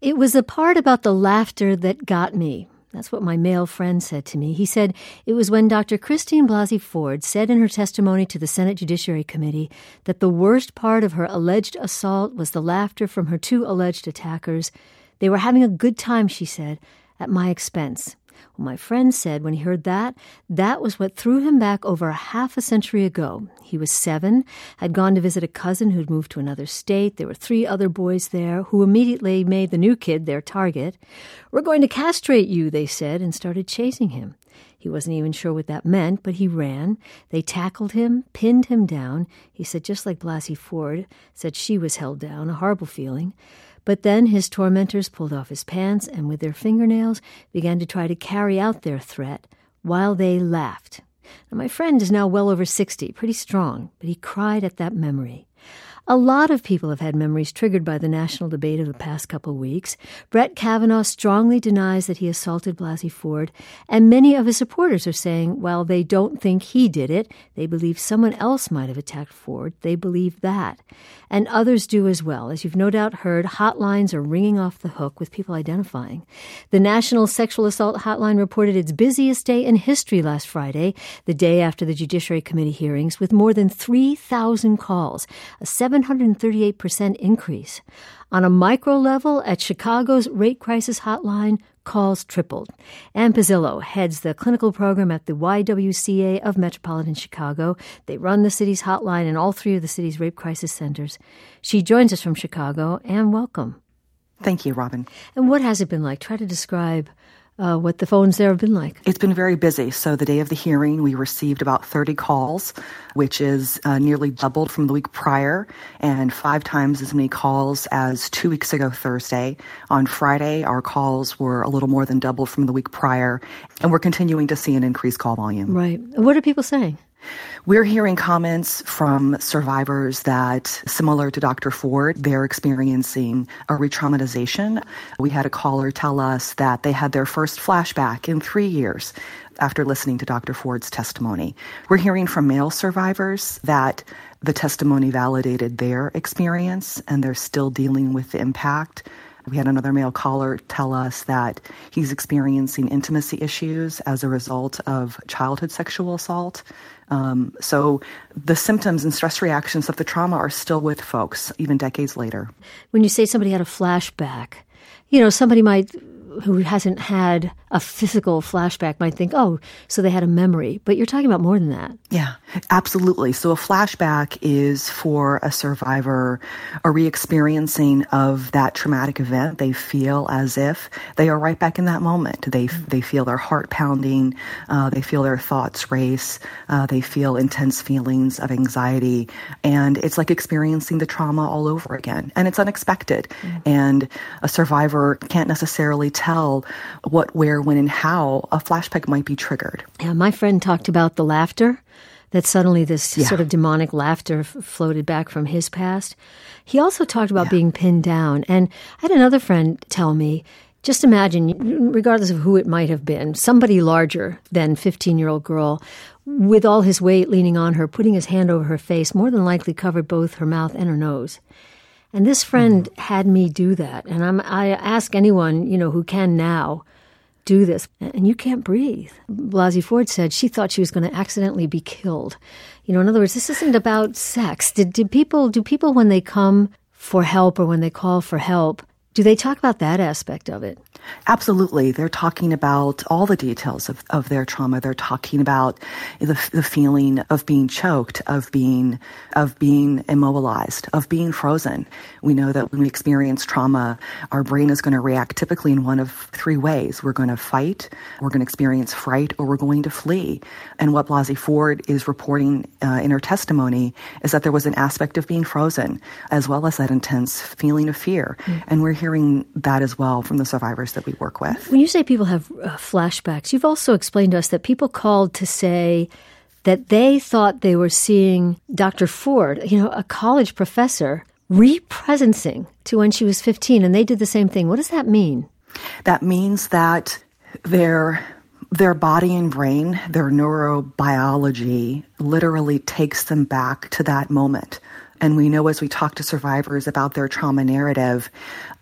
It was the part about the laughter that got me. That's what my male friend said to me. He said it was when Dr. Christine Blasey Ford said in her testimony to the Senate Judiciary Committee that the worst part of her alleged assault was the laughter from her two alleged attackers. They were having a good time, she said, at my expense. Well, my friend said when he heard that, that was what threw him back over half a century ago. He was 7, had gone to visit a cousin who'd moved to another state. There were 3 other boys there who immediately made the new kid their target. "We're going to castrate you," they said, and started chasing him. He wasn't even sure what that meant, but he ran. They tackled him, pinned him down. He said, just like Blasey Ford said she was held down, a horrible feeling. But then his tormentors pulled off his pants and with their fingernails began to try to carry out their threat while they laughed. Now, my friend is now well over 60, pretty strong, but he cried at that memory. A lot of people have had memories triggered by the national debate of the past couple weeks. Brett Kavanaugh strongly denies that he assaulted Blasey Ford, and many of his supporters are saying, while they don't think he did it, they believe someone else might have attacked Ford. They believe that. And others do as well. As you've no doubt heard, hotlines are ringing off the hook with people identifying. The National Sexual Assault Hotline reported its busiest day in history last Friday, the day after the Judiciary Committee hearings, with more than 3,000 calls, a 738% increase. On a micro level, at Chicago's Rape Crisis Hotline, calls tripled. Ann Pizzillo heads the clinical program at the YWCA of Metropolitan Chicago. They run the city's hotline in all 3 of the city's rape crisis centers. She joins us from Chicago. Ann, welcome. Thank you, Robin. And what has it been like? Try to describe what the phones there have been like. It's been very busy. So the day of the hearing, we received about 30 calls, which is nearly doubled from the week prior, and 5 times as many calls as 2 weeks ago Thursday. On Friday, our calls were a little more than double from the week prior, and we're continuing to see an increased call volume. Right. What are people saying? We're hearing comments from survivors that, similar to Dr. Ford, they're experiencing a re-traumatization. We had a caller tell us that they had their first flashback in 3 years after listening to Dr. Ford's testimony. We're hearing from male survivors that the testimony validated their experience and they're still dealing with the impact. We had another male caller tell us that he's experiencing intimacy issues as a result of childhood sexual assault. So the symptoms and stress reactions of the trauma are still with folks, even decades later. When you say somebody had a flashback, somebody who hasn't had a physical flashback might think, oh, so they had a memory. But you're talking about more than that. Yeah, absolutely. So a flashback is for a survivor a re-experiencing of that traumatic event. They feel as if they are right back in that moment. They feel their heart pounding. They feel their thoughts race. They feel intense feelings of anxiety. And it's like experiencing the trauma all over again. And it's unexpected. And a survivor can't necessarily tell what, where, when, and how a flashback might be triggered. Yeah, my friend talked about the laughter, that suddenly this sort of demonic laughter floated back from his past. He also talked about being pinned down. And I had another friend tell me, just imagine, regardless of who it might have been, somebody larger than 15-year-old girl, with all his weight leaning on her, putting his hand over her face, more than likely covered both her mouth and her nose. And this friend had me do that. And I ask anyone, who can now do this. And you can't breathe. Blasey Ford said she thought she was going to accidentally be killed. In other words, this isn't about sex. Do people, when they come for help or when they call for help, do they talk about that aspect of it? Absolutely. They're talking about all the details of their trauma. They're talking about the feeling of being choked, of being immobilized, of being frozen. We know that when we experience trauma, our brain is going to react typically in one of 3 ways. We're going to fight, we're going to experience fright, or we're going to flee. And what Blasey Ford is reporting in her testimony is that there was an aspect of being frozen, as well as that intense feeling of fear. And we're hearing that as well from the survivors that we work with. When you say people have flashbacks, you've also explained to us that people called to say that they thought they were seeing Dr. Ford, a college professor, represencing to when she was 15, and they did the same thing. What does that mean? That means that their body and brain, their neurobiology, literally takes them back to that moment. And we know as we talk to survivors about their trauma narrative,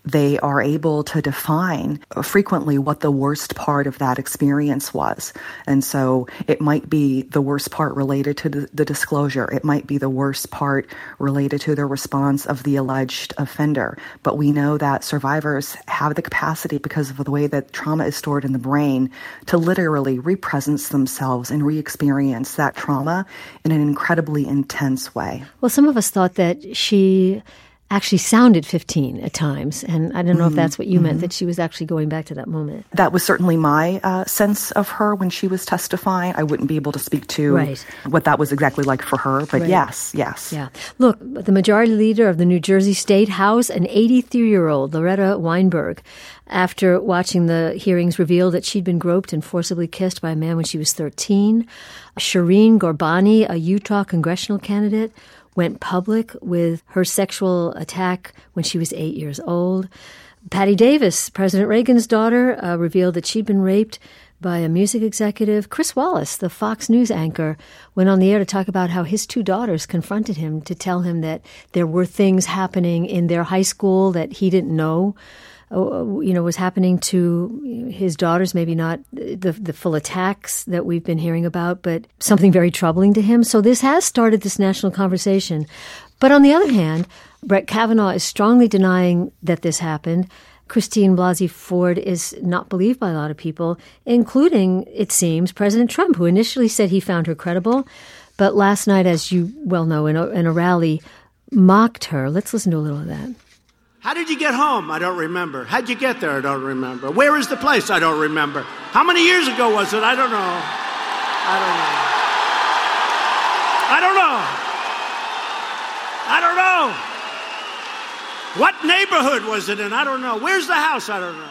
they are able to define frequently what the worst part of that experience was. And so it might be the worst part related to the disclosure. It might be the worst part related to the response of the alleged offender. But we know that survivors have the capacity, because of the way that trauma is stored in the brain, to literally represence themselves and re-experience that trauma in an incredibly intense way. Well, some of us thought that she actually sounded 15 at times, and I don't know if that's what you meant, that she was actually going back to that moment. That was certainly my sense of her when she was testifying. I wouldn't be able to speak to what that was exactly like for her, but yes. Yeah. Look, the majority leader of the New Jersey State House, an 83-year-old, Loretta Weinberg, after watching the hearings, revealed that she'd been groped and forcibly kissed by a man when she was 13. Shireen Ghorbani, a Utah congressional candidate, went public with her sexual attack when she was 8 years old. Patty Davis, President Reagan's daughter, revealed that she'd been raped by a music executive. Chris Wallace, the Fox News anchor, went on the air to talk about how his two daughters confronted him to tell him that there were things happening in their high school that he didn't know, was happening to his daughters, maybe not the full attacks that we've been hearing about, but something very troubling to him. So this has started this national conversation. But on the other hand, Brett Kavanaugh is strongly denying that this happened. Christine Blasey Ford is not believed by a lot of people, including, it seems, President Trump, who initially said he found her credible, but last night, as you well know, in a rally, mocked her. Let's listen to a little of that. How did you get home? I don't remember. How'd you get there? I don't remember. Where is the place? I don't remember. How many years ago was it? I don't know. I don't know. What neighborhood was it in? I don't know. Where's the house? I don't know.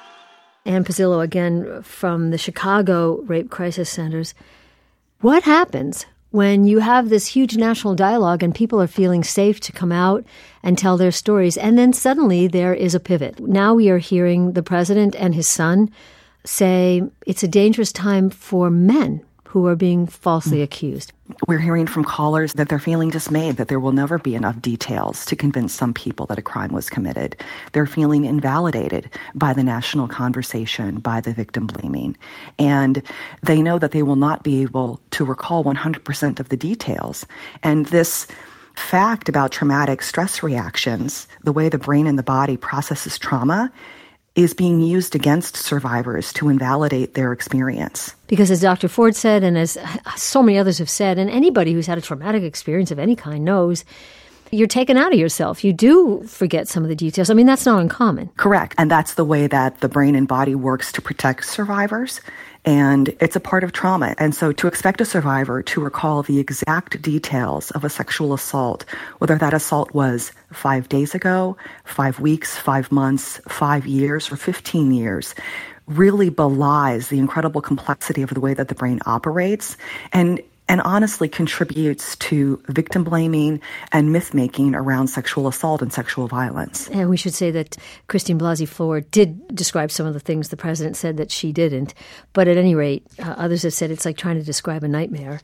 Ann Pizzillo, again, from the Chicago Rape Crisis Centers. What happens when you have this huge national dialogue and people are feeling safe to come out and tell their stories, and then suddenly there is a pivot? Now we are hearing the president and his son say it's a dangerous time for men who are being falsely accused. We're hearing from callers that they're feeling dismayed, that there will never be enough details to convince some people that a crime was committed. They're feeling invalidated by the national conversation, by the victim blaming. And they know that they will not be able to recall 100% of the details. And this fact about traumatic stress reactions, the way the brain and the body processes trauma, is being used against survivors to invalidate their experience. Because as Dr. Ford said, and as so many others have said, and anybody who's had a traumatic experience of any kind knows, you're taken out of yourself. You do forget some of the details. I mean, that's not uncommon. Correct. And that's the way that the brain and body works to protect survivors. And it's a part of trauma. And so to expect a survivor to recall the exact details of a sexual assault, whether that assault was 5 days ago, 5 weeks, 5 months, 5 years, or 15 years, really belies the incredible complexity of the way that the brain operates and honestly contributes to victim blaming and myth-making around sexual assault and sexual violence. And we should say that Christine Blasey Ford did describe some of the things the president said that she didn't. But at any rate, others have said it's like trying to describe a nightmare.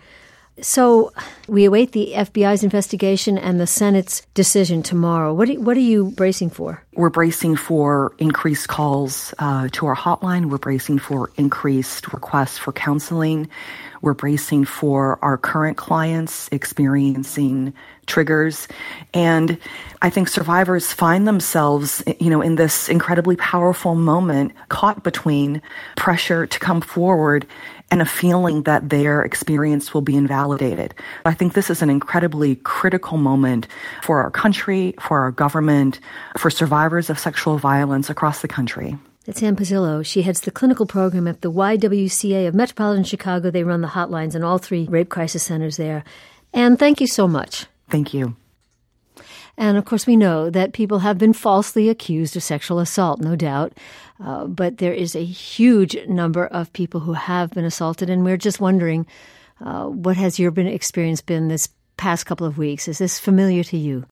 So we await the FBI's investigation and the Senate's decision tomorrow. What are you bracing for? We're bracing for increased calls to our hotline. We're bracing for increased requests for counseling. We're bracing for our current clients experiencing triggers. And I think survivors find themselves, in this incredibly powerful moment, caught between pressure to come forward and a feeling that their experience will be invalidated. I think this is an incredibly critical moment for our country, for our government, for survivors of sexual violence across the country. That's Ann Pizzillo. She heads the clinical program at the YWCA of Metropolitan Chicago. They run the hotlines in all 3 rape crisis centers there. Ann, thank you so much. Thank you. And, of course, we know that people have been falsely accused of sexual assault, no doubt. But there is a huge number of people who have been assaulted, and we're just wondering, what has your experience been this past couple of weeks? Is this familiar to you?